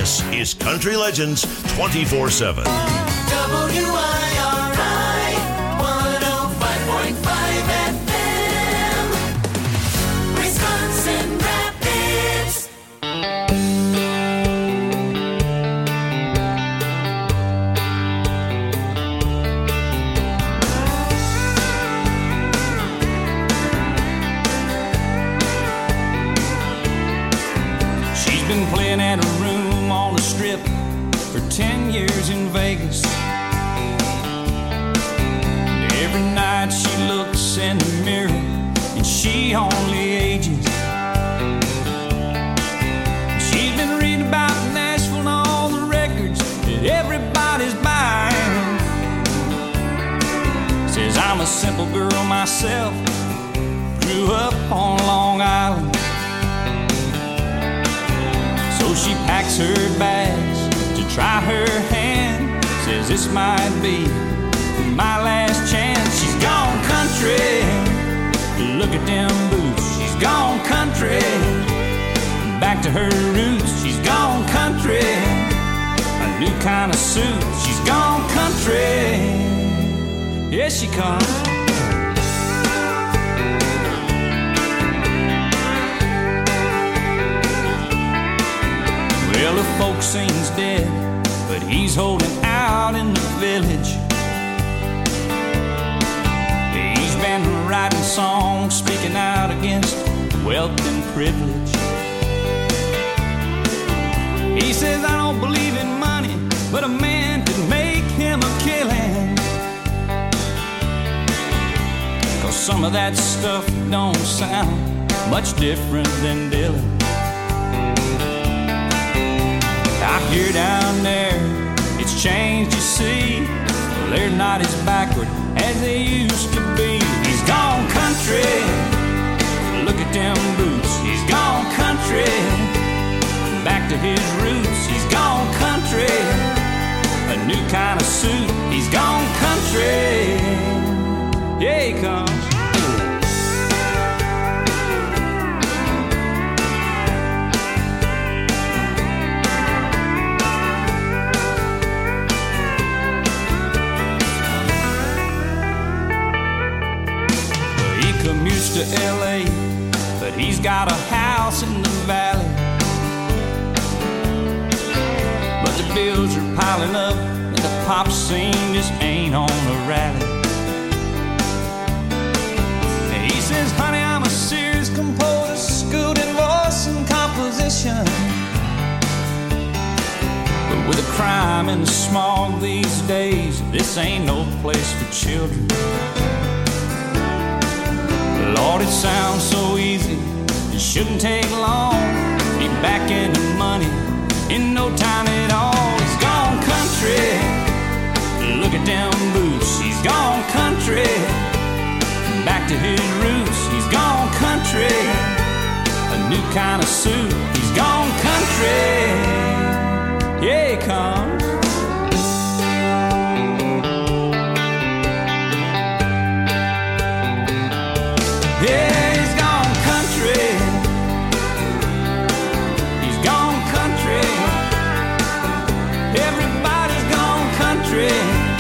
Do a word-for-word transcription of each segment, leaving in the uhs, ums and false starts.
This is Country Legends twenty-four seven. W I R I one oh five point five F M, Wisconsin Rapids. She's been playing at a room on the strip for ten years in Vegas. And every night she looks in the mirror and she only ages. She's been reading about Nashville and all the records that everybody's buying. Says I'm a simple girl myself, grew up on Long Island. So she packs her bags to try her hand. Says this might be my last chance. She's gone country, look at them boots. She's gone country, back to her roots. She's gone country, a new kind of suit. She's gone country, yes she comes. Well, the folk sings dead, but he's holding out in the village. He's been writing songs, speaking out against wealth and privilege. He says, I don't believe in money, but a man could make him a killing. 'Cause some of that stuff don't sound much different than Dylan. I hear down there, it's changed, you see. Well, they're not as backward as they used to be. He's gone country, look at them boots. He's gone country, back to his roots. He's gone country, a new kind of suit. He's gone country, yeah he comes. Commutes to L A, but he's got a house in the valley. But the bills are piling up and the pop scene just ain't on a rally. He says, honey, I'm a serious composer, schooled in voice and composition. But with the crime and the smog these days, this ain't no place for children. Lord, it sounds so easy, it shouldn't take long. Be back in the money in no time at all. He's gone country, look at them boots. He's gone country, back to his roots. He's gone country, a new kind of suit. He's gone country, yeah he comes. Yeah, he's gone country. He's gone country. Everybody's gone country.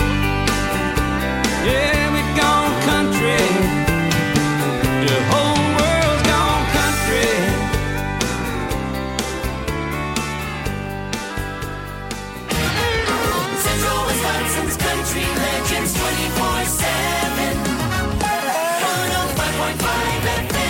Yeah, we've gone country. The whole world's gone country. Central Wisconsin's Country Legends twenty-four seven. one oh five point five F M.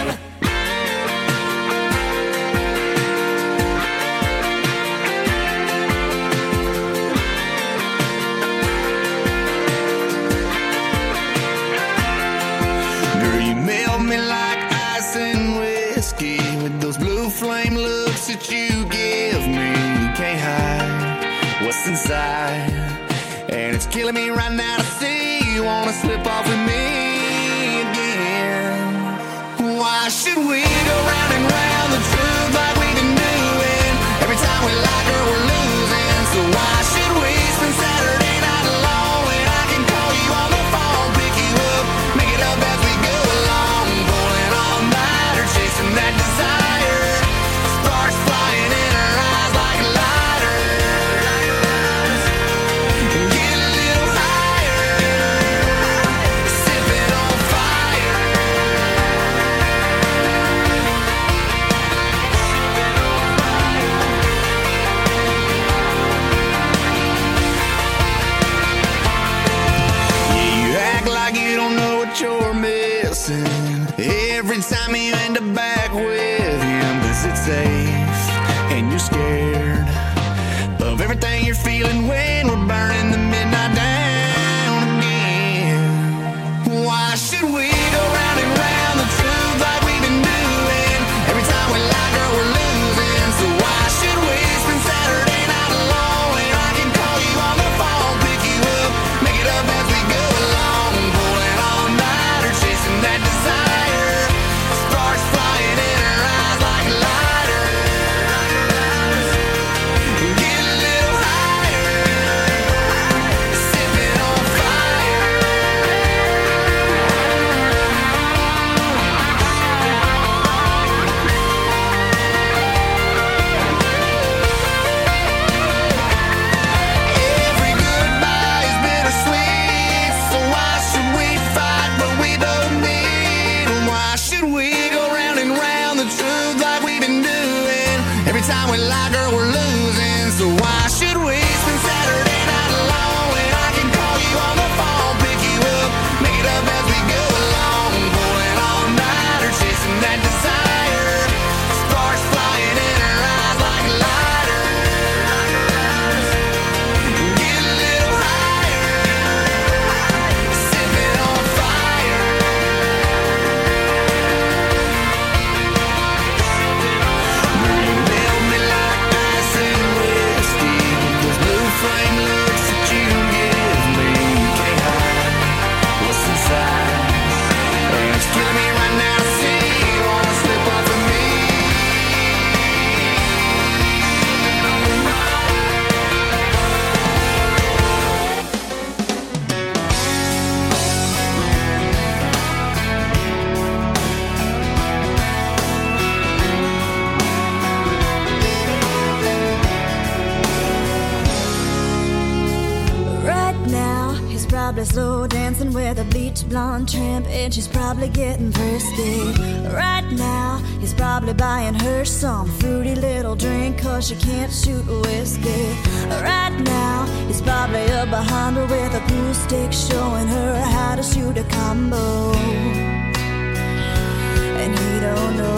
Girl, you melt me like ice and whiskey with those blue flame looks that you give me. You can't hide what's inside, and it's killing me right now to see you wanna slip off with me again. Why should we go round and round the truth like we've been doing? Every time we like her, we're losing. So why should we spend Saturday night alone when I can call you on the phone, pick you up, make it up as we go along, pulling all nighter, chasing that desire, sparks flying in her eyes like a lighter. is it safe? And you're scared of everything you're feeling when we're burning the midnight down again. Why should we go round and round the truth like we've been doing? Every time we lie, girl, we're losing. So why should we spend Saturday night alone when I can call you on the phone, pick you up, make it up as we go along, pulling all nighter, chasing that desire, sparks flying in her eyes like lighters. Get a little higher, sipping on fire. Every goodbye is bittersweet, so why should we fight what we both need? And why should we go round and round the truth like we've been doing? Every time we lie, girl, we're losing. So why should we spend Saturday night alone when I can call you on the phone, pick you up, make it up as we go along, pulling all nighter, chasing that desire, sparks flying in her eyes like lighters. Get a little higher, sipping on fire. Girl, you melt me like ice and whiskey with those blue flame looks that you give me. You can't hide what's inside, and it's killing me right now to see you wanna slip off of me. Right now, he's probably slow dancing with a bleach blonde tramp, and she's probably getting thirsty. Right now, he's probably buying her some fruity little drink, cause she can't shoot whiskey. Right now, he's probably up behind her with a pool stick, showing her how to shoot a combo. And he don't know.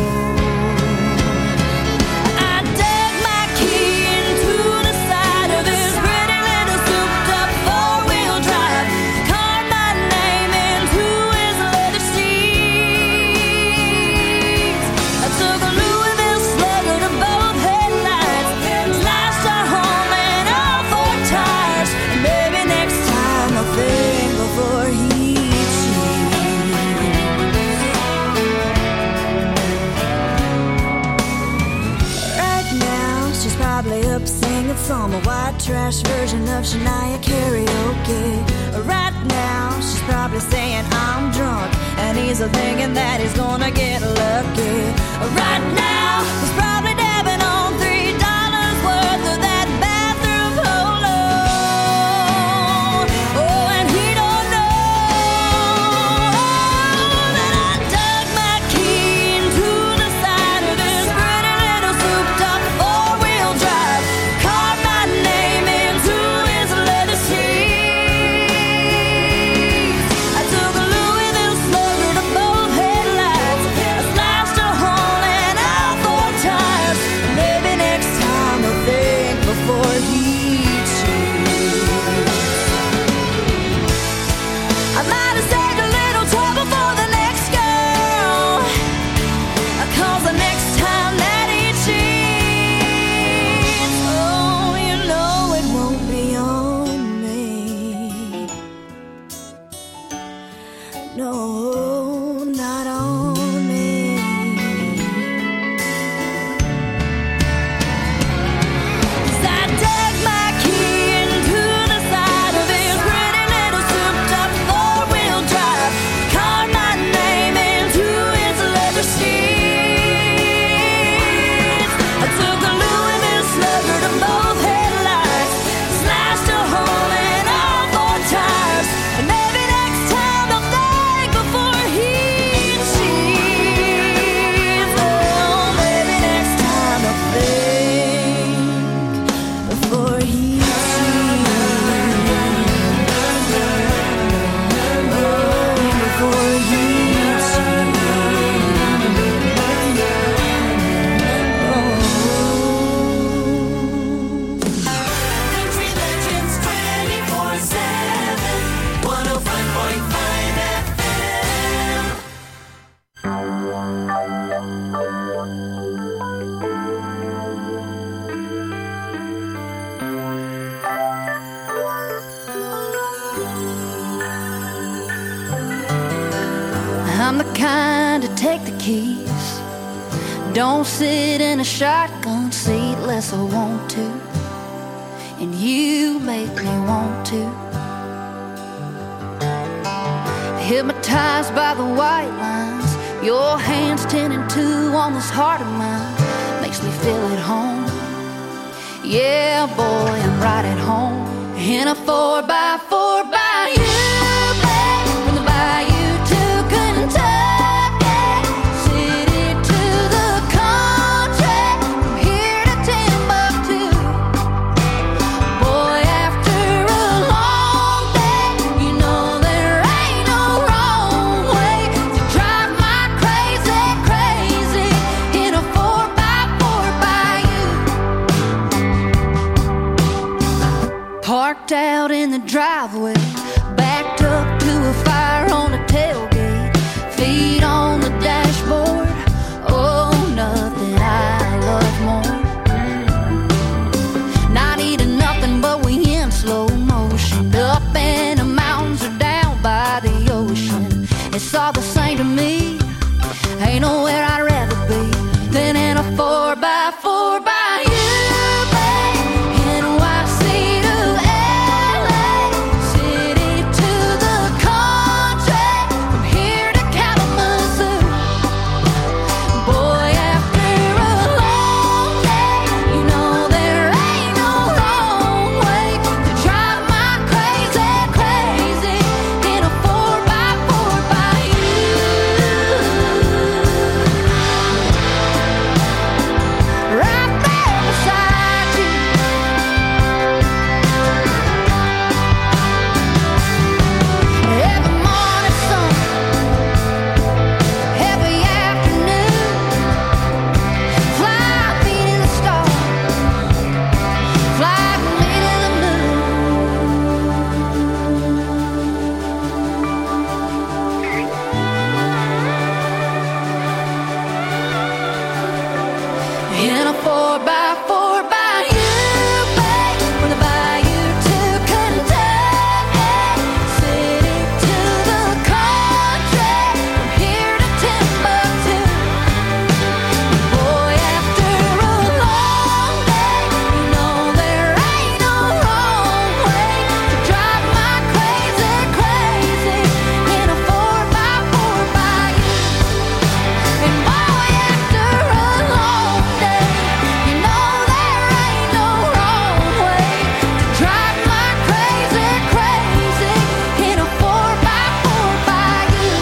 I dug my key into the side of this pretty little souped-up four-wheel drive, carved my name into his leather seats. I took a Louisville Slugger to both headlights, slashed our home and all four tires, and maybe next time I'll think before he cheats. Right now, she's probably up singing some white trash version of Shania karaoke. Right now, she's probably saying I'm drunk, and he's thinking that he's gonna get lucky. Right now, he's probably dabbing on three dollars worth of that bathroom polo. Oh, and he don't know that I dug my key into the side of this pretty little souped-up four-wheel drive, carved my name into his leather seats. I took a Louisville Slugger to both headlights, I slashed a hole in all four tires. I'm the kind to take the keys. Don't sit in a shotgun seat unless I want to, and you make me want to. Hypnotized by the white lines, your hands ten and two on this heart of mine, makes me feel at home. Yeah, boy, I'm right at home in a four by four by you, babe, from the bayou to Kentucky, city to the country, from here to Timbuktu. Boy, after a long day, you know there ain't no wrong way to drive my crazy, crazy in a four by four by you. Parked out in the driveway, backed up to a fire on the tailgate, feet on the dashboard. Oh, nothing I love more. Not eating nothing, but we in slow motion, up in the mountains or down by the ocean. It's all the same to me. Ain't nowhere I'd rather be than in a four by four by you, babe. N Y C to L A, city to the country, from here to Kalamazoo. Boy, after a long day, you know there ain't no wrong way to drive my crazy, crazy in a four by four by you. Right there beside you. Every morning sun, every afternoon, fly me to the stars, fly me to the moon. In a four by four by you, babe, from the bayou to Kentucky, city to the country, from here to Timbuktu. Boy, after a long day, you know there ain't no wrong way to drive my crazy, crazy in a four by four by you. And boy, after a long day, you know there ain't no wrong way to drive my crazy, crazy in a four by four by you.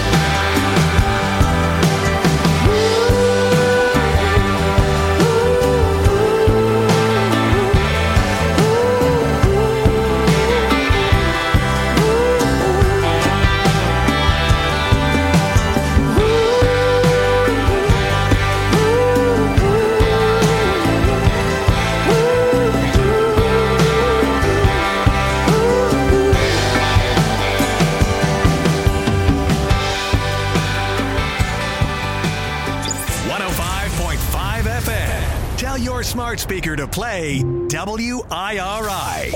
one oh five point five F M. Tell your smart speaker to play W I R I.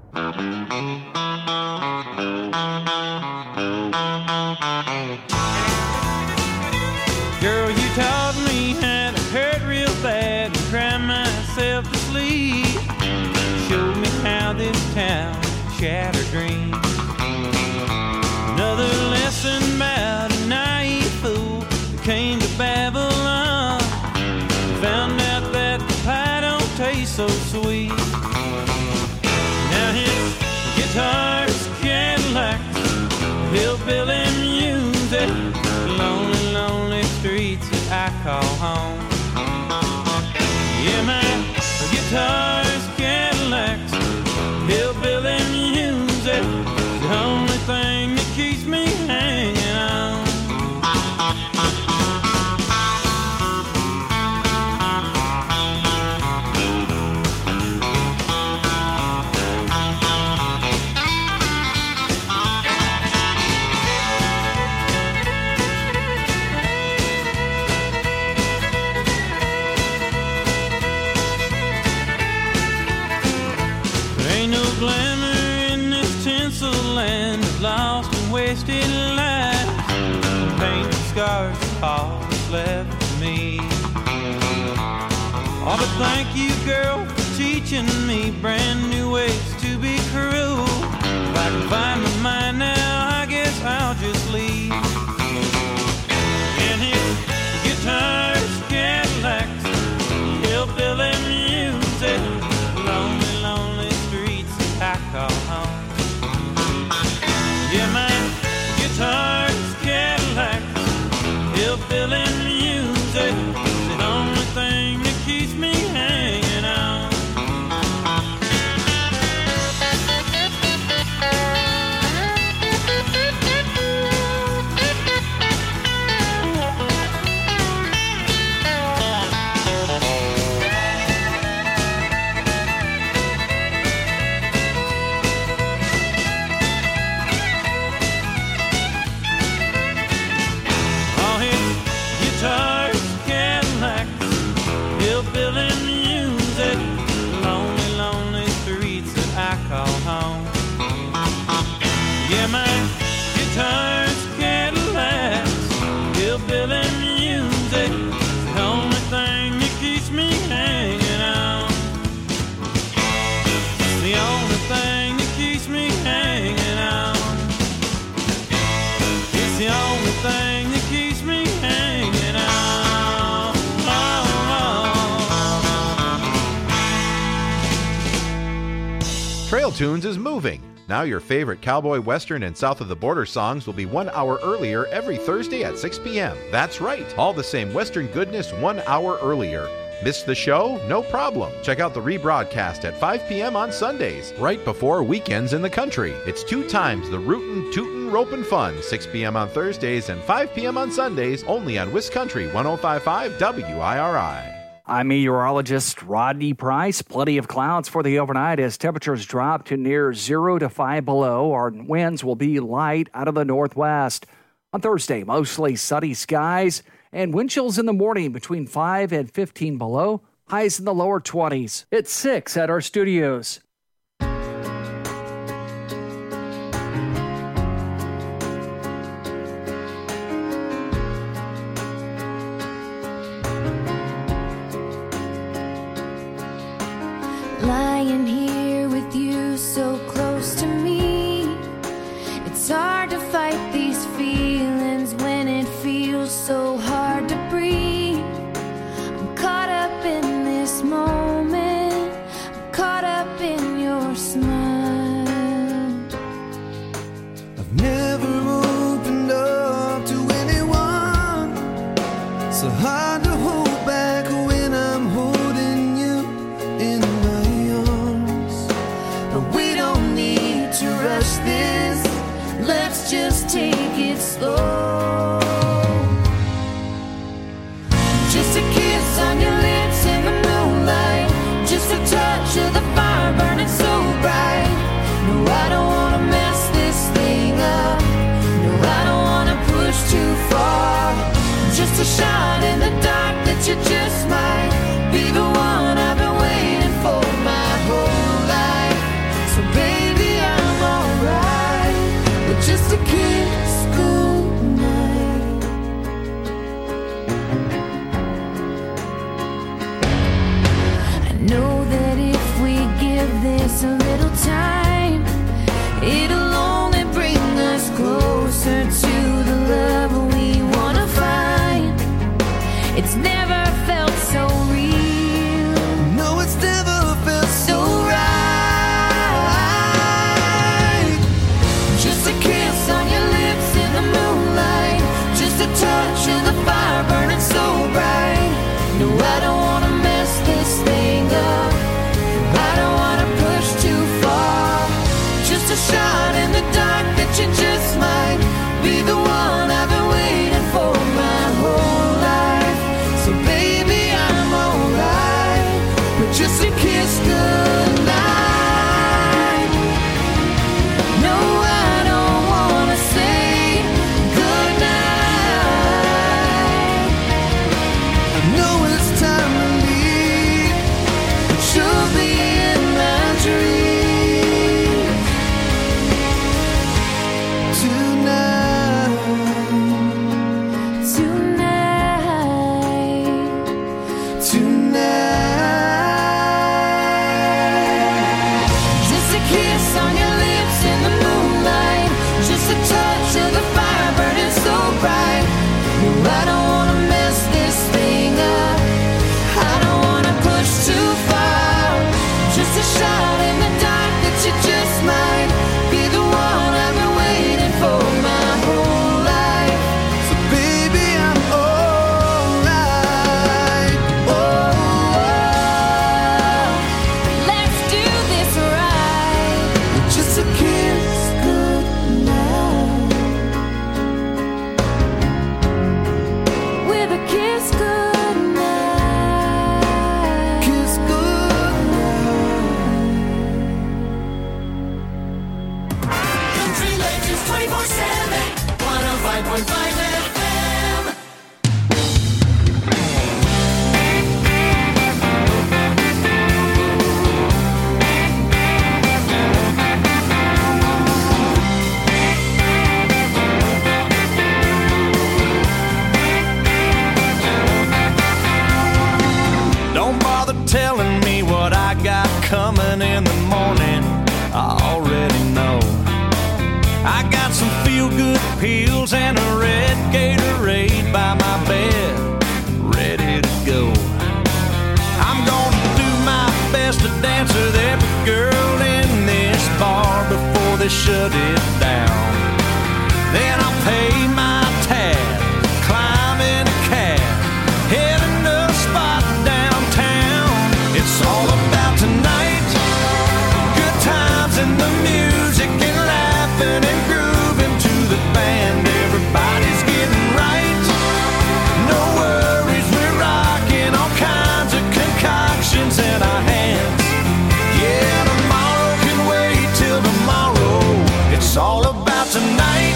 Girl, you taught me how to hurt real bad and cry myself to sleep. Showed me how this town shattered dreams. Another lesson about a naive fool that came to Babylon. Found out that the pie don't taste so sweet. Now his guitar's Cadillacs, hillbilly music, lonely, lonely streets that I call home. Yeah, my guitar's Cadillacs, hillbilly music, the only thing that keeps me hanging on. There ain't no glamour in this tinsel land of lost and wasted lives. Paint stars, all that's left of me. Oh, but thank you, girl, for teaching me brand new ways to be cruel. If I can find my mind now, I guess I'll just leave. And his guitars, Cadillacs, hillbilly music, lonely, lonely streets I call home. Yeah, my guitars, Cadillacs, hillbilly music, the only thing that keeps me hanging on. All his guitars, Cadillacs, hillbilly music, lonely, lonely streets that I call home. Yeah, my guitars, Cadillacs, hillbilly music, the only thing that keeps me hanging on. It's the only thing that keeps me hanging on. It's the only thing that keeps me hanging on. Oh, oh. Trail Tunes is moving. Now your favorite cowboy, western, and south of the border songs will be one hour earlier every Thursday at six p.m. That's right, all the same western goodness one hour earlier. Missed the show? No problem. Check out the rebroadcast at five p.m. on Sundays, right before weekends in the country. It's two times the rootin', tootin', ropin' fun, six p.m. on Thursdays and five p.m. on Sundays, only on Wiscountry one oh five point five W I R I. I'm meteorologist Rodney Price. Plenty of clouds for the overnight as temperatures drop to near zero to five below. Our winds will be light out of the northwest. On Thursday, mostly sunny skies and wind chills in the morning between five and fifteen below. Highs in the lower twenties. It's six at our studios. Lying here with you so close to me, it's hard to fight these feelings when it feels so hard to breathe. I'm caught up in this moment, I'm caught up in your smile. I've never opened up to anyone, so hard to hold back when I'm holding you in my arms. But we don't need to rush this, let's just take it slow. Just a kiss on your lips in the moonlight, just a touch of the fire burning so bright. No, I don't wanna mess this thing up, no, I don't wanna push too far. Just a shot in the dark that you just might be the one I've been waiting for my whole life. So baby, I'm alright with just a kiss goodnight. I know that if we give this a little time, it'll only bring us closer to the love we wanna find. It's never felt so real. No, it's never felt so right. Just a kiss on your lips in the moonlight, just a touch of the fire burning so bright. No, I don't wanna mess this thing up, I don't wanna push too far. Just a shot in the dark that you just might be the one I've been waiting for my whole life. So baby, I'm alright with just a kiss goodnight. No, I don't wanna say goodnight. I know it's time to leave, but you'll be in my dreams. coming in the morning, I already know. I got some feel-good pills and a red Gatorade by my bed, ready to go. I'm gonna do my best to dance with every girl in this bar before they shut it down. Then I'll pay my tab, climb in a cab, heading to a spot downtown. It's all about tonight, good times and the music and laughing and grooving to the band. Everybody's getting right, no worries, we're rocking all kinds of concoctions in our hands. Yeah, tomorrow can wait till tomorrow. It's all about tonight.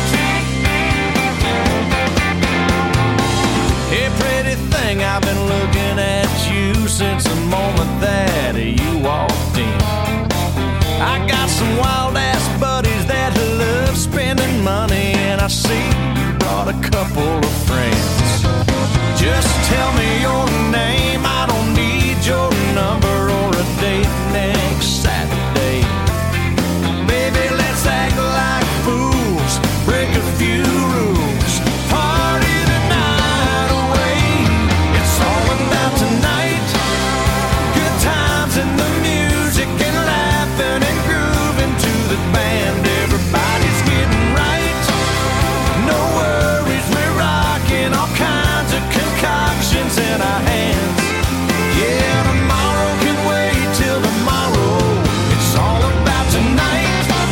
Hey, pretty thing, I've been looking at you since the moment that you walked in. I got some wild-ass buddies that love spending money, and I see you brought a couple of friends. Just tell me your name, I don't need your number or a date next Saturday. Baby, let's act like fools, break a few rules, party the night away. It's all about tonight, good times and the music and laughing and grooving to the band. Everybody's getting right, no worries, we're rocking all kinds of concoctions in our hands. Yeah, tomorrow can wait till tomorrow. It's all about tonight.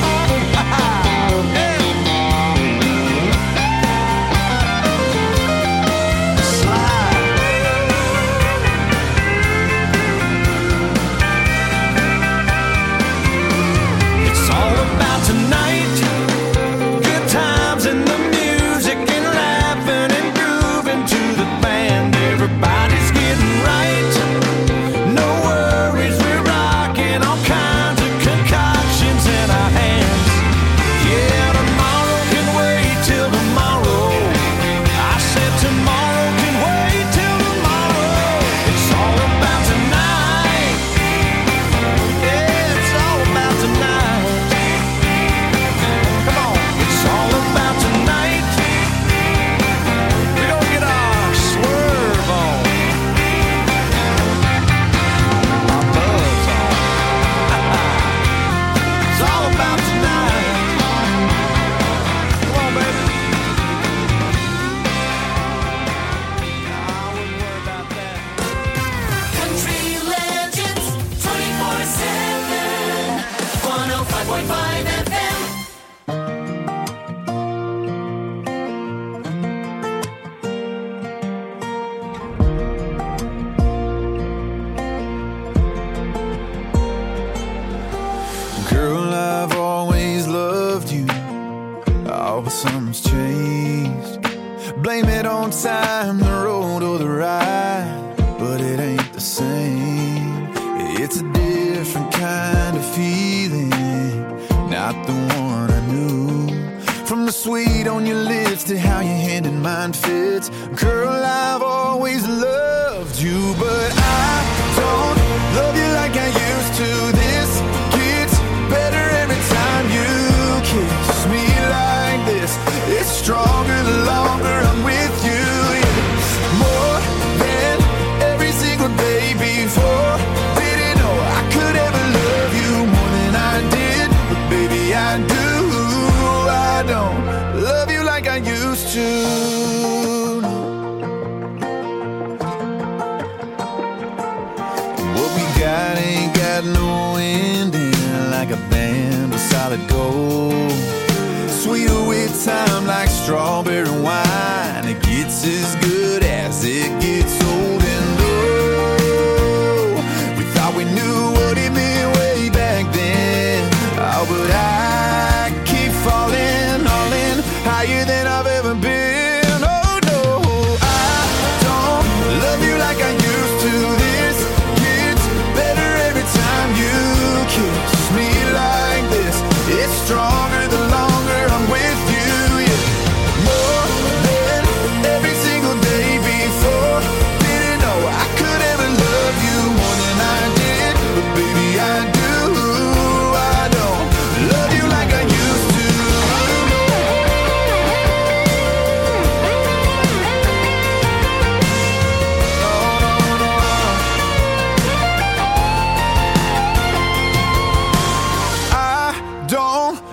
It's all about tonight, good times and the music and laughing and grooving to the band. Everybody's getting right, no worries, we're rocking all kinds of concoctions in our hands. Yeah, tomorrow can wait till tomorrow. I said tomorrow can wait till tomorrow. It's all about tonight. Yeah, it's all about tonight. Come on, it's all about tonight. We're gonna get our swerve on, our buzz on. It's all about tonight. Come on, baby. I wouldn't worry about that. Country Legends twenty-four seven, one oh five point five F M. Girl, I've always loved you. Oh, but something's changed. Blame it on time, the road or the ride, but it ain't the same. It's a different kind of feeling, not the one I knew. From the sweet on your lips to how your hand in mine fits. Girl, I've always loved you, but I don't love you like I used to. This gets better every time you kiss me like this. It's stronger the longer I'm with you. Yeah. More than every single day before. Didn't know I could ever love you more than I did, but baby I do. I don't love you like I used to. What we got ain't got no ending, like a band of solid gold. Sweeter with time like strawberry wine. It gets as good as it gets old. And oh, we thought we knew what it meant way back then. Oh, but I keep falling, all in, higher than I've ever been. Oh no, I don't love you like I used to. This gets better every time you kiss me like this. It's stronger the longer I'm with you. Yeah. More than every single day before.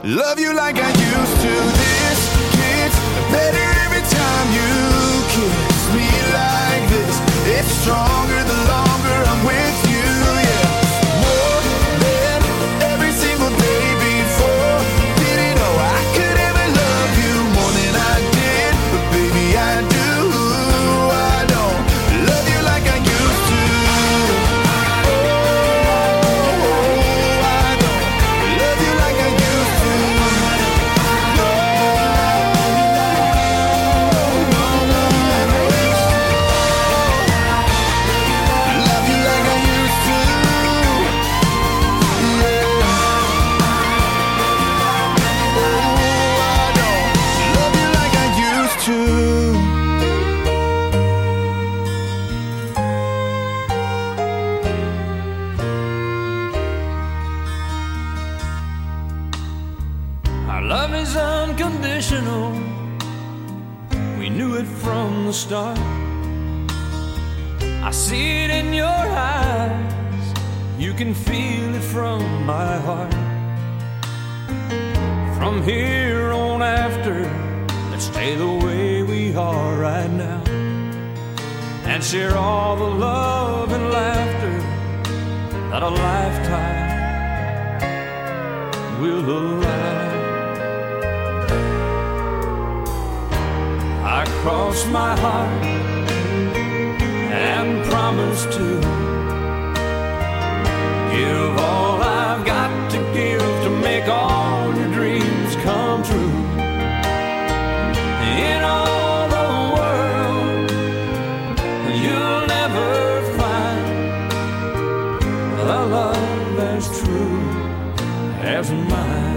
love you like I used to. This gets better every time you kiss me like this. It's stronger the longer I'm with you, yeah. More than every single day before. Didn't know I could ever love you more than I did, but baby I do. I don't love you like I used to. We knew it from the start. I see it in your eyes. You can feel it from my heart. From here on after, let's stay the way we are right now and share all the love and laughter that a lifetime will allow. I cross my heart and promise to give all I've got to give to make all your dreams come true. In all the world, you'll never find a love as true as mine.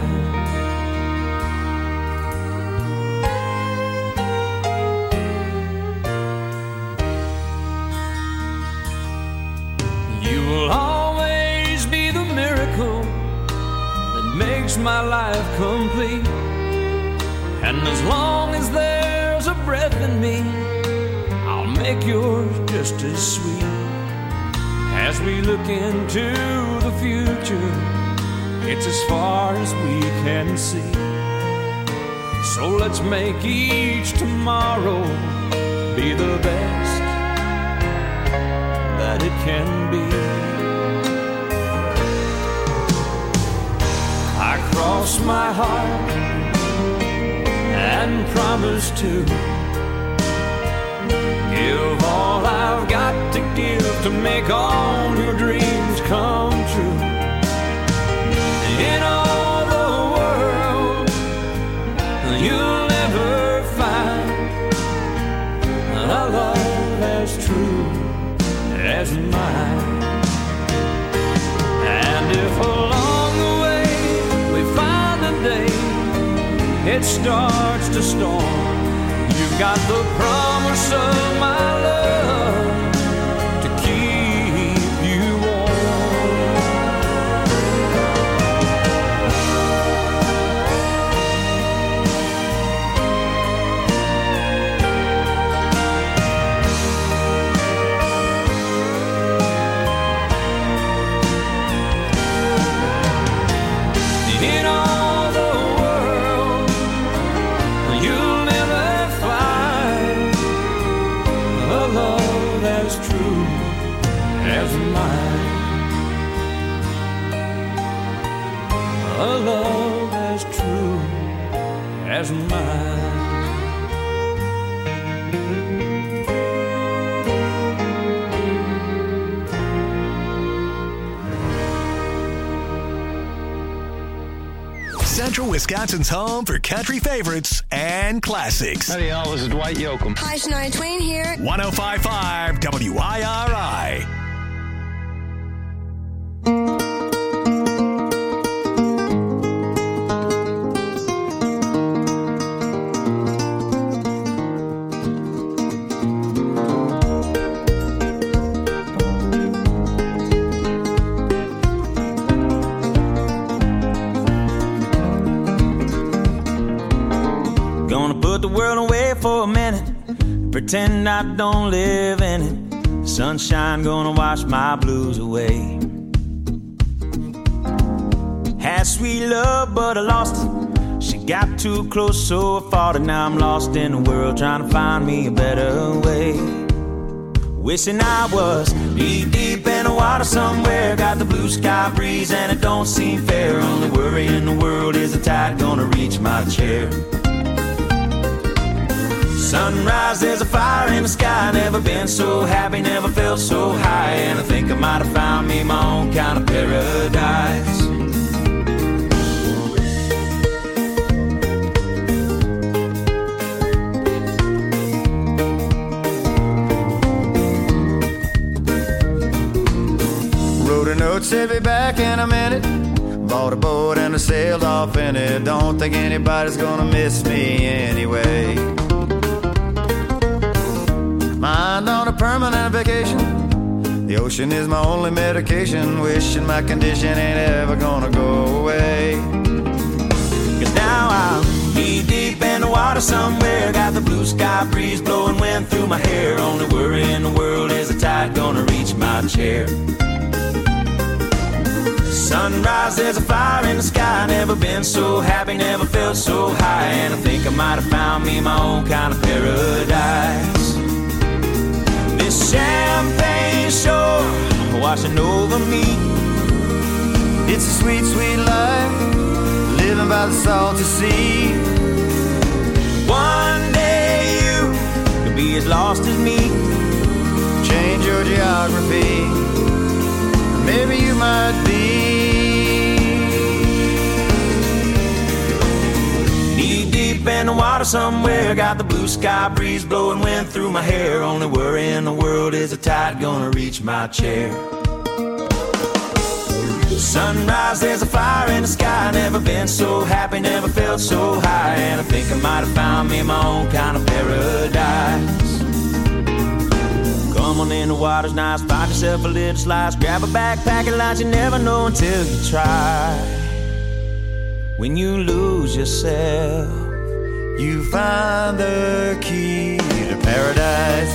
My life complete, and as long as there's a breath in me, I'll make yours just as sweet. As we look into the future, it's as far as we can see. So let's make each tomorrow be the best that it can be. I cross my heart and promise to give all I've got to give to make all your dreams come true. In all the world, you'll never find a love as true as mine. And if along the way it starts to storm, you've got the promise of my love to keep you in all the world, you'll never find a love as true as mine. A love as true as mine. Central Wisconsin's home for country favorites and classics. Howdy, y'all. This is Dwight Yoakam. Hi, Shania Twain here. one oh five point five W I R I. Pretend I don't live in it. Sunshine gonna wash my blues away. Had had sweet love, but I lost it. She got too close, so I fought it. Now I'm lost in the world, trying to find me a better way. Wishing I was deep, deep in the water somewhere. Got the blue sky breeze and it don't seem fair. Only worry in the world is the tide gonna reach my chair. Sunrise, there's a fire in the sky. Never been so happy, never felt so high. And I think I might have found me my own kind of paradise. Note said be back in a minute. Bought a boat and I sailed off in it. Don't think anybody's gonna miss me anyway. Mind on a permanent vacation. The ocean is my only medication. Wishing my condition ain't ever gonna go away. Cause now I'm knee deep in the water somewhere. Got the blue sky breeze blowing wind through my hair. Only worry in the world is the tide gonna reach my chair. Sunrise, there's a fire in the sky. Never been so happy, never felt so high. And I think I might have found me my own kind of paradise. This champagne shore washing over me. It's a sweet, sweet life, living by the salty sea. One day you could be as lost as me. Change your geography, maybe you might be. Knee deep in the water somewhere. Got the blue sky breeze blowing wind through my hair. Only worry in the world is the tide gonna reach my chair. Sunrise, there's a fire in the sky. Never been so happy, never felt so high. And I think I might have found me my own kind of paradise. Come on in, the water's nice. Find yourself a little slice. Grab a backpack and lunch. You never know until you try. When you lose yourself, you find the key to paradise.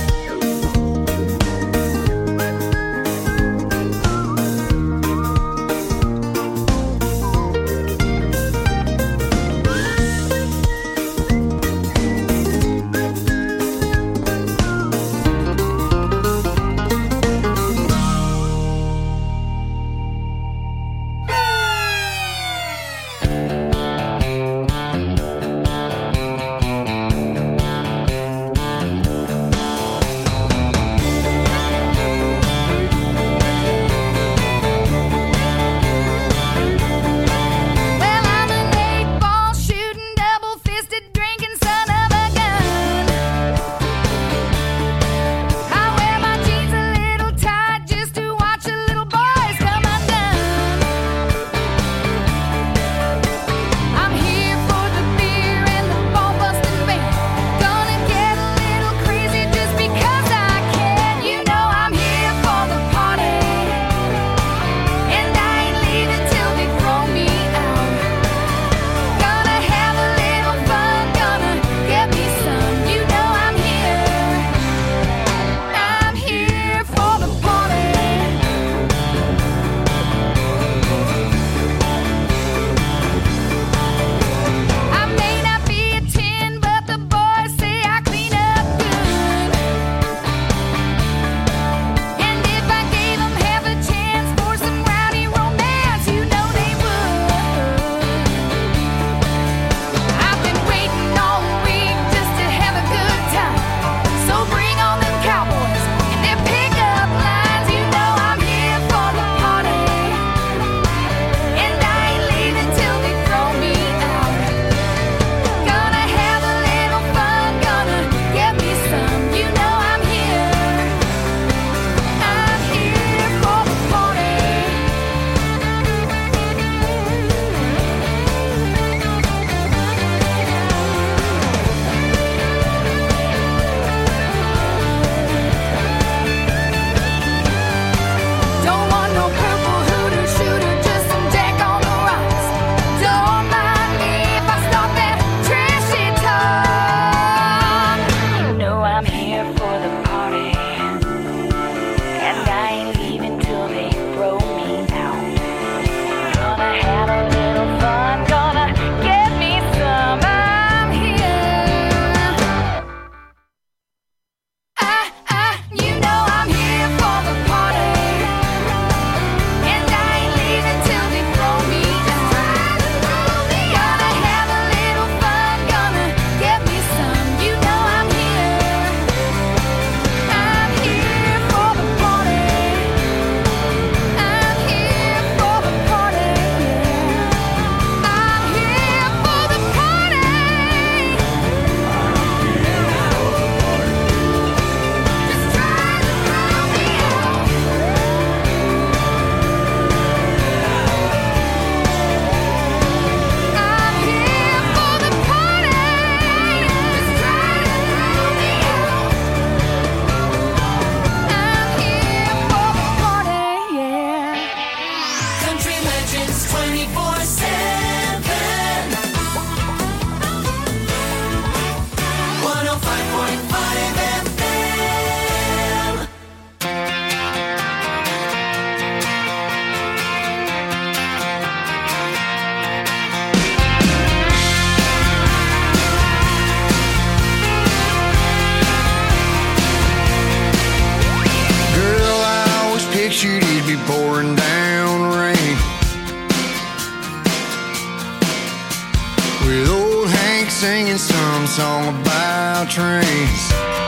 song about trains.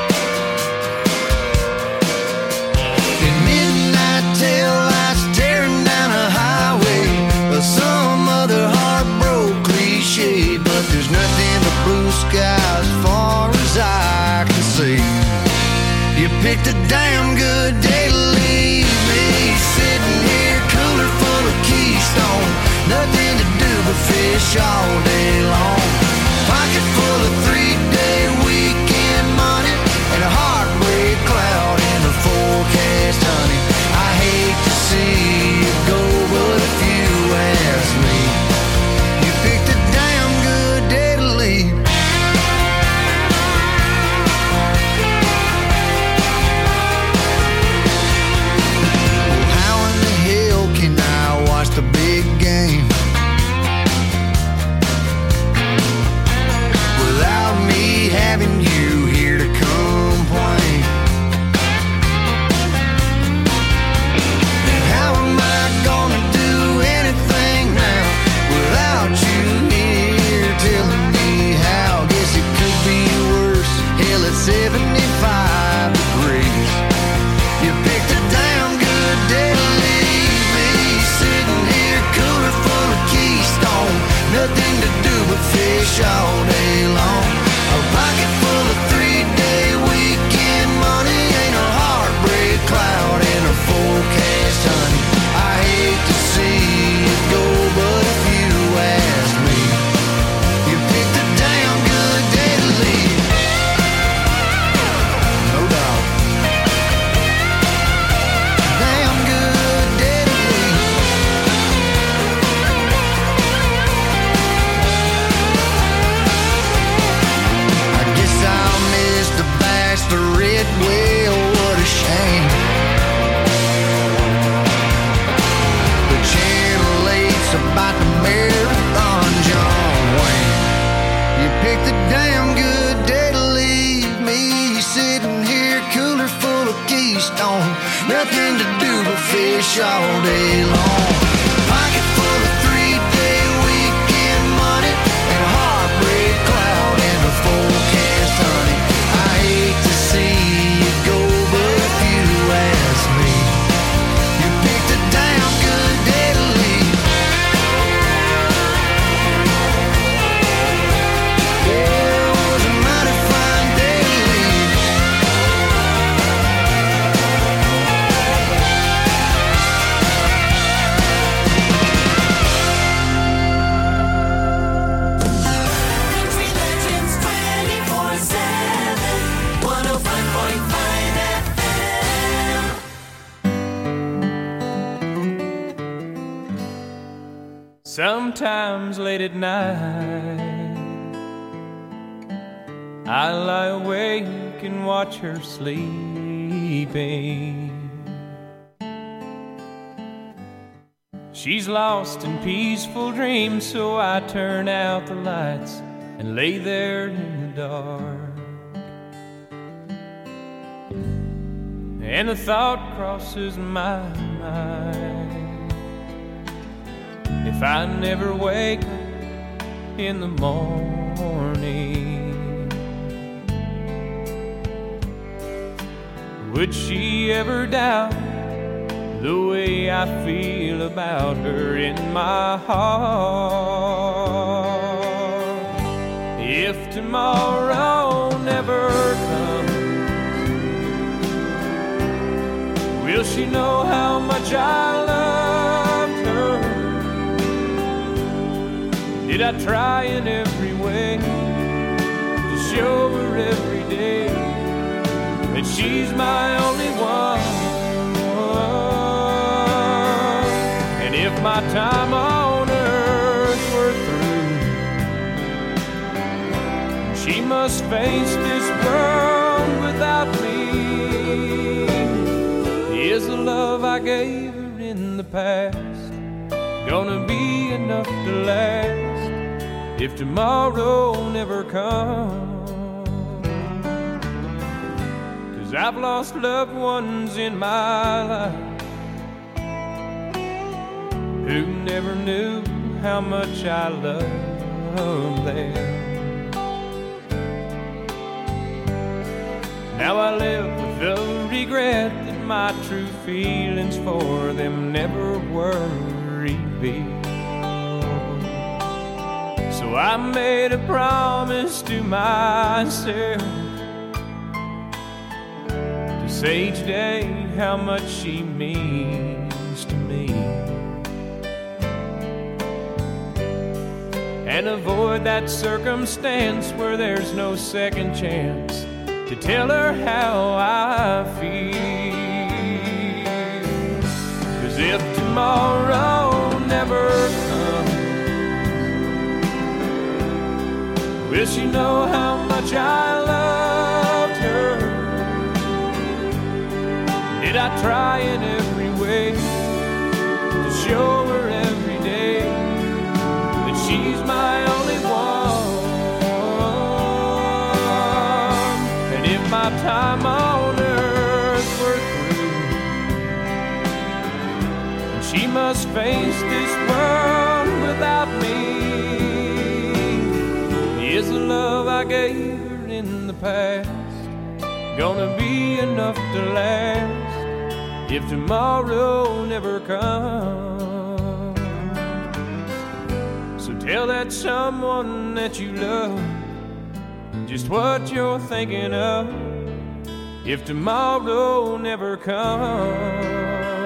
At midnight tail lights tearing down a highway, or some other heartbroken cliche. But there's nothing but blue skies as far as I can see. You picked a damn good day to leave me, sitting here cooler full of Keystone. Nothing to do but fish all day long. Pocket full of three-day weekend money and a heartbreak cloud in the forecast, honey. I hate to see you go, but if you ask me, you picked a damn good day to leave. Well, how in the hell can I watch the big game without me having you here to complain? And how am I gonna do anything now without you here telling me how? Guess it could be worse. Hell, it's seventy-five degrees. You picked a damn good day to leave me, sitting here cooler full of Keystone. Nothing to do but fish all day long. A pocket full of three-day weekend money ain't a heartbreak cloud in a forecast, honey. I hate to see you go, but if you ask me, you picked a damn good day to leave. No doubt. Damn good day to leave. I guess I'll miss the bachelorette. Well, what a shame. The Channel eight's about the marathon, John Wayne. You picked a damn good day to leave me, sitting here cooler full of Keystone. Nothing to do but fish all day long. Pocket full of three-day weekend money and a heartbreak cloud in the forecast, honey. I hate to see you go, but if you ask me, you picked a damn good day to leave. Yeah, it was a mighty fine day to leave. Country Legends twenty-four seven, one oh five point five F M. Sometimes late at night, I lie awake and watch her sleeping. She's lost in peaceful dreams, so I turn out the lights and lay there in the dark. And the thought crosses my mind, if I never wake up in the morning, would she ever doubt the way I feel about her in my heart? If tomorrow never comes, will she know how much I loved her? Did I try in every way to show her every day that she's my only one? And if my time on earth were through, she must face this world without me. Is the love I gave her in the past gonna be enough to last if tomorrow never comes? 'Cause I've lost loved ones in my life who never knew how much I loved them. Now I live with the regret that my true feelings for them never were revealed. So I made a promise to myself to say each day how much she means to me, and avoid that circumstance where there's no second chance to tell her how I feel. 'Cause if tomorrow never comes, will she know how much I loved her? Did I try in every way to show her every day that she's my only one? And if my time on earth were through, and she must face this world without me, is the love I gave her in the past gonna be enough to last if tomorrow never comes? So tell that someone that you love just what you're thinking of if tomorrow never comes.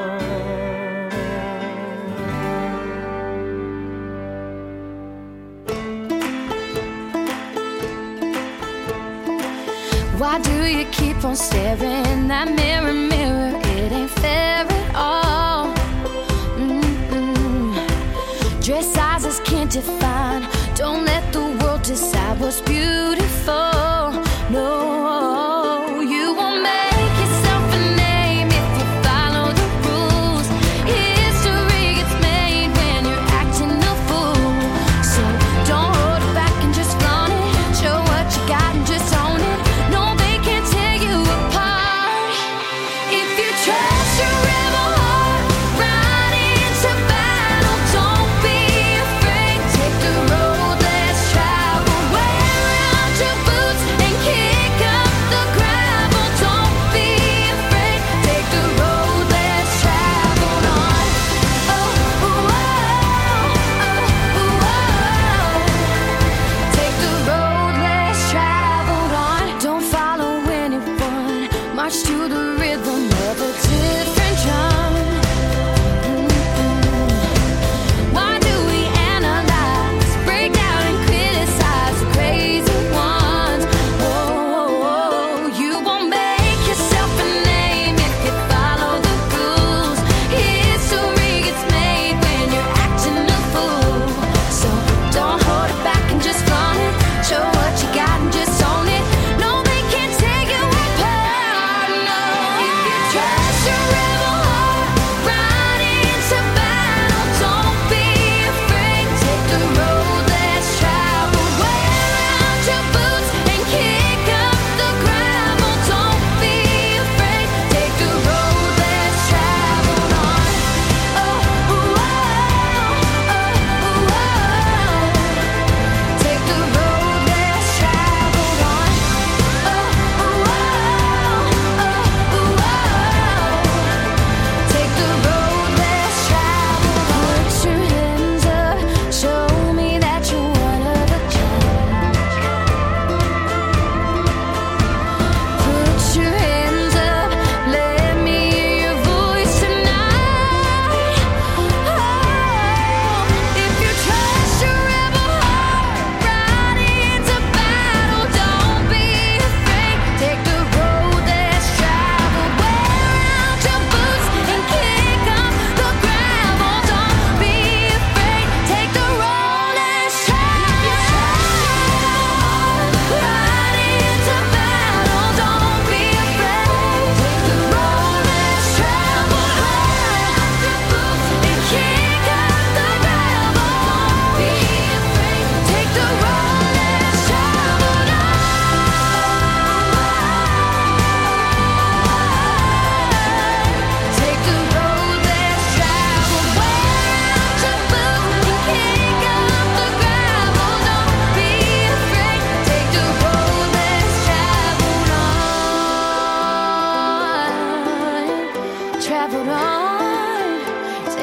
Why do you keep on staring? That mirror, mirror, it ain't fair at all. Mm-mm. Dress sizes can't define. Don't let the world decide what's beautiful. No, you won't make yourself a name if you follow the rules. History gets made when you're acting a fool. So don't hold it back and just flaunt it. Show what you got and just own it. Take the road less traveled. Wear out your boots and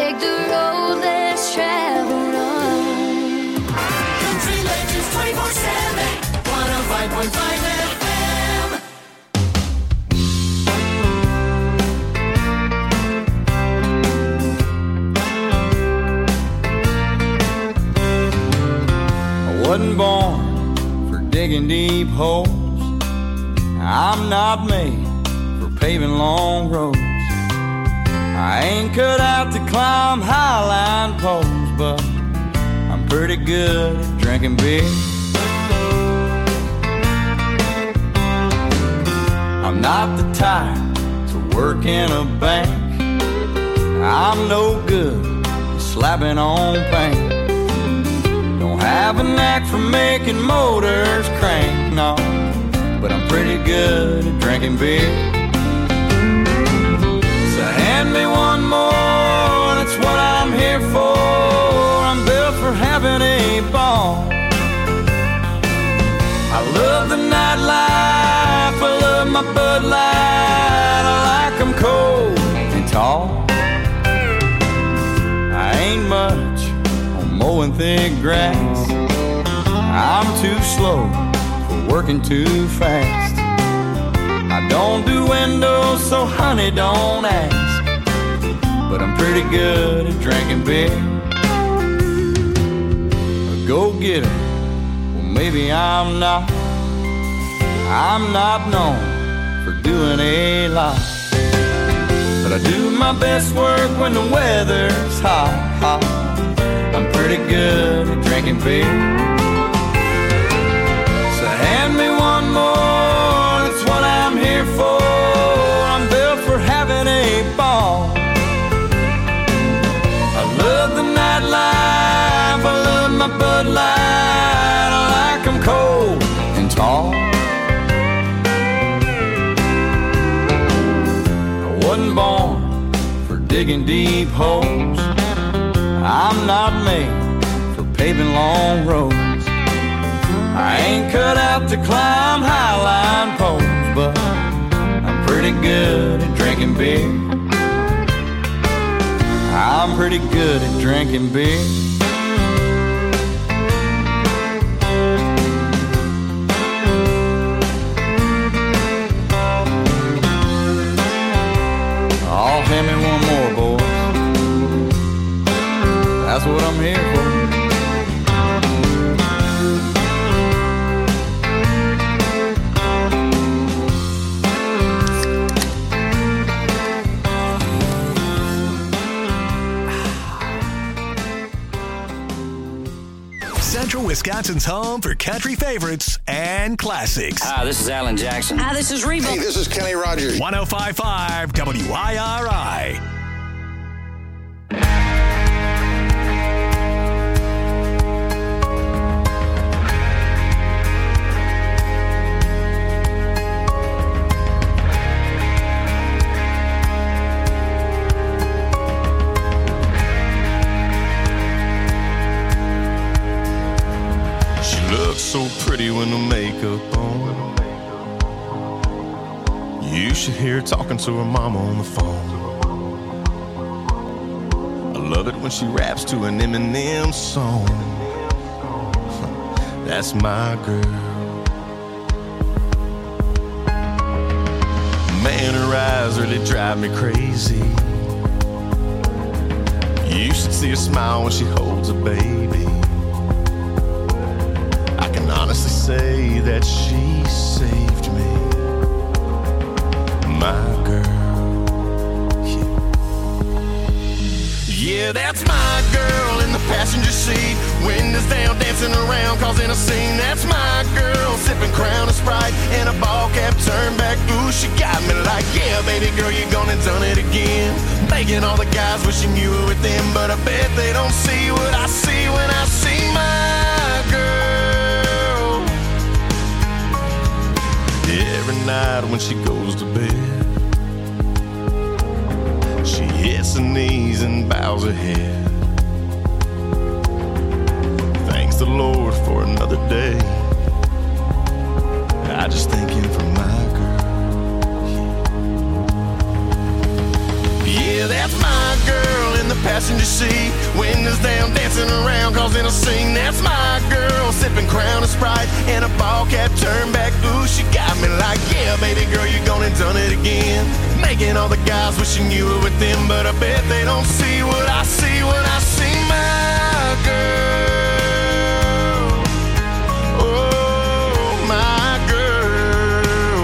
take the road less traveled on. Country Legends twenty-four seven, one oh five point five F M. I wasn't born for digging deep holes. I'm not made for paving long roads. I ain't cut out to climb highline poles, but I'm pretty good at drinking beer. I'm not the type to work in a bank. I'm no good at slapping on paint. Don't have a knack for making motors crank, no, but I'm pretty good at drinking beer. So hand me one more, that's what I'm here for. I'm built for having a ball. I love the nightlife, I love my Bud Light. I like them cold and tall. I ain't much on mowing thick grass. I'm too slow for working too fast. I don't do windows, so honey, don't ask. But I'm pretty good at drinking beer. A go-getter, well maybe I'm not. I'm not known for doing a lot, but I do my best work when the weather's hot, hot. I'm pretty good at drinking beer. So hand me one more, that's what I'm here for. I'm built for having a ball. I love the nightlife, I love my Bud Light. I like them cold and tall. I wasn't born for digging deep holes. I'm not made for paving long roads. I ain't cut out to climb highline poles, but I'm pretty good at drinking beer. I'm pretty good at drinking beer. Oh, hand me one more, boys. That's what I'm here for. Central Wisconsin's home for country favorites and classics. Hi, this is Alan Jackson. Hi, this is Reba. Hey, this is Kenny Rogers. one oh five point five W I R I. So pretty when the makeup on. You should hear her talking to her mama on the phone. I love it when she raps to an Eminem song. That's my girl. Man, her eyes really drive me crazy. You should see her smile when she holds a baby. Honestly say that she saved me, my girl. Yeah, yeah, that's my girl in the passenger seat, windows down, dancing around, causing a scene. That's my girl, sipping Crown and Sprite and a ball cap turned back. Ooh, she got me like, yeah, baby girl, you gone and done it again. Making all the guys wishing you were with them, but I bet they don't see what I see when I see my girl. Every night when she goes to bed, she hits her knees and bows her head. Thanks the Lord for another day. I just thank him for my girl. Yeah, that's my girl in the passenger passenger seat. Windows down, dancing around, causing a scene. That's my girl, sipping Crown and Sprite, and a ball cap turned back. Ooh, she got me like, yeah, baby girl, you gone and done it again. Making all the guys wishing you were with them, but I bet they don't see what I see when I see my girl. Oh, my girl.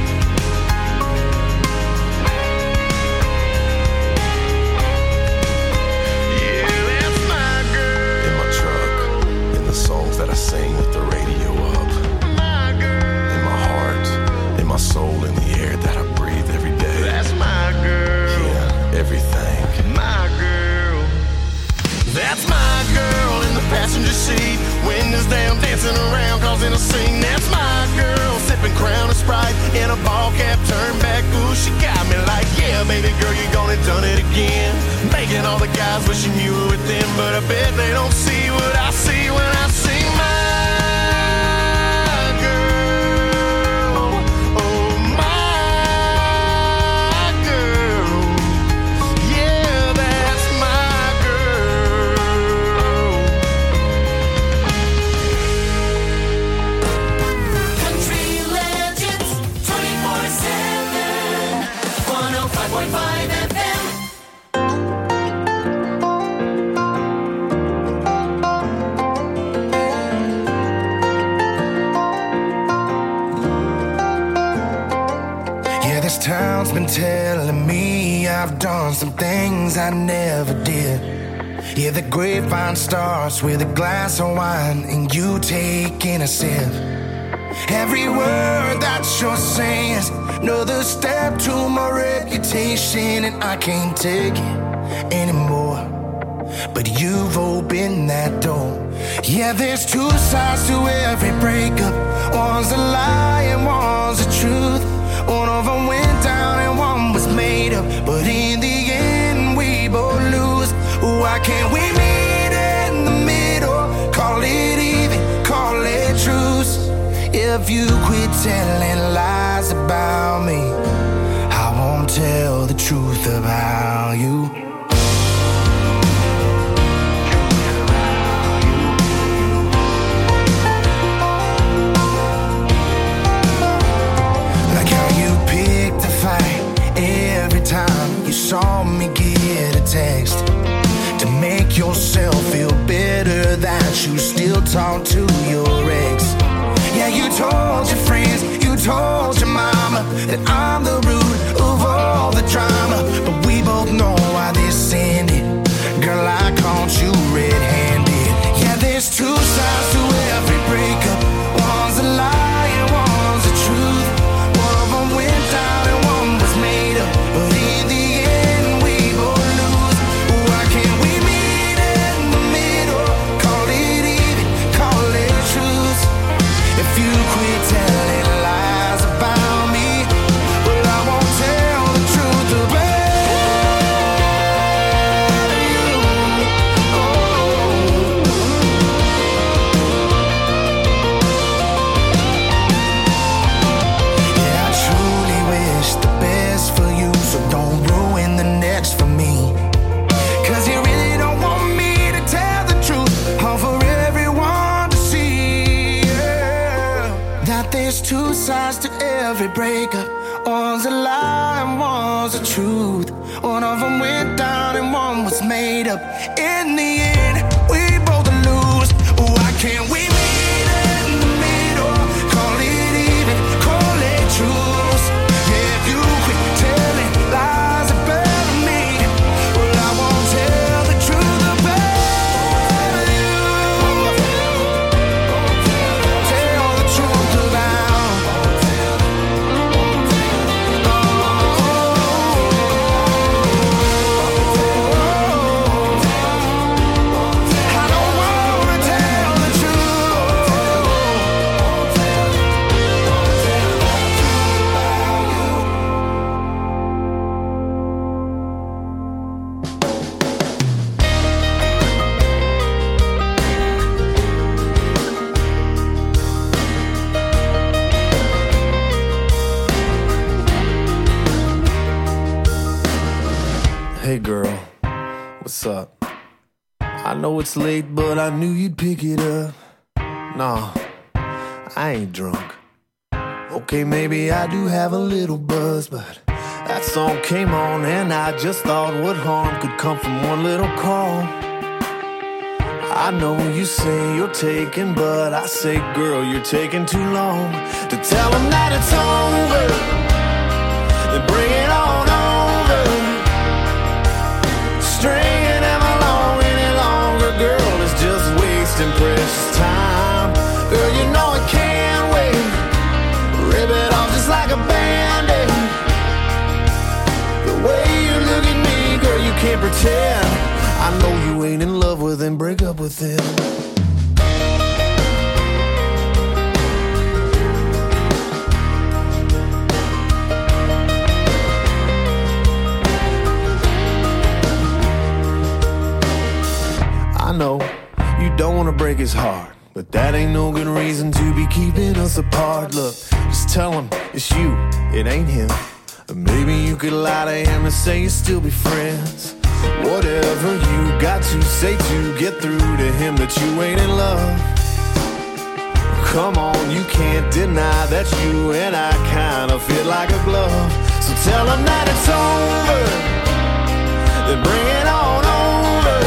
Yeah, that's my girl. In my truck, in the songs that I sing with the radio up. My girl. In my heart, in my soul, in the air that I breathe every day. That's my girl. Yeah, everything. My girl. That's my girl in the passenger seat. Windows down, dancing around, causing a scene. That's my girl, sipping Crown and Sprite, and a ball cap turned back. Ooh, she got me like, yeah, baby girl, you gone and done it again. Making all the guys wishing you were with them, but I bet they don't see what I see when I see my girl. Oh, my girl. Yeah, that's my girl. Country Legends twenty-four seven, one oh five point five F M. Yeah, this town's been telling me I've done some things I never did. Yeah, the grapevine starts with a glass of wine and you taking a sip. Every word that you're saying is another step to my reputation, and I can't take it anymore. But you've opened that door. Yeah, there's two sides to every breakup. One's a lie and one's the truth. One of them went down and one was made up, but in the end we both lose. Why can't we meet in the middle? Call it even, call it truce. If you quit telling lies about me, I won't tell the truth about you. Like how you picked a fight every time you saw me get a text, to make yourself feel better that you still talk to your ex. Yeah, you told your friends, you told your mama that I'm the root of all the drama, but we both know why this ended. Girl, I caught you red-handed. Yeah, there's two sides to every breakup. One's a lie and one's the truth. One of them went down and one was made up, but in the end we both lose. Why can't we meet in the middle? Call it even, call it truth. If you quit telling lies about me, well, I won't tell the truth about you. Oh. Yeah, I truly wish the best for you, so don't ruin the next for me. Cause you really don't want me to tell the truth, all for everyone to see. Yeah. That there's two sides to every breakup. One's a lie and one's the truth. One of them went down and one was made up. In the end, we both lose. Why can't we meet in the middle? Call it even, call it truth. Yeah, if you quit telling lies about me, well, I won't tell the truth about you. Tell the truth about. I don't wanna tell the what's up? I know it's late, but I knew you'd pick it up. Nah, I ain't drunk. Okay, maybe I do have a little buzz, but that song came on and I just thought what harm could come from one little call. I know you say you're taking, but I say, girl, you're taking too long to tell them that it's over. Then bring it on over. Stringing them along any longer, girl, is just wasting precious time. Girl, you know it can't wait. Rip it off just like a band-aid. The way you look at me, girl, you can't pretend. I know you ain't in love with him, break up with him. I know you don't want to break his heart, but that ain't no good reason to be keeping us apart. Look, just tell him it's you, it ain't him. Or maybe you could lie to him and say you still be friends. Whatever you got to say to get through to him that you ain't in love. Come on, you can't deny that you and I kinda fit like a glove. So tell him that it's over, then bring it on over.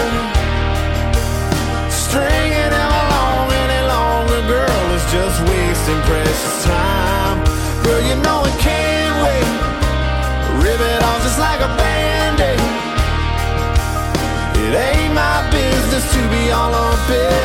Stringing him along any longer, girl, is just wasting precious time. Girl, you know it can't wait. Rip it off just like a band-aid. It ain't my business to be all up in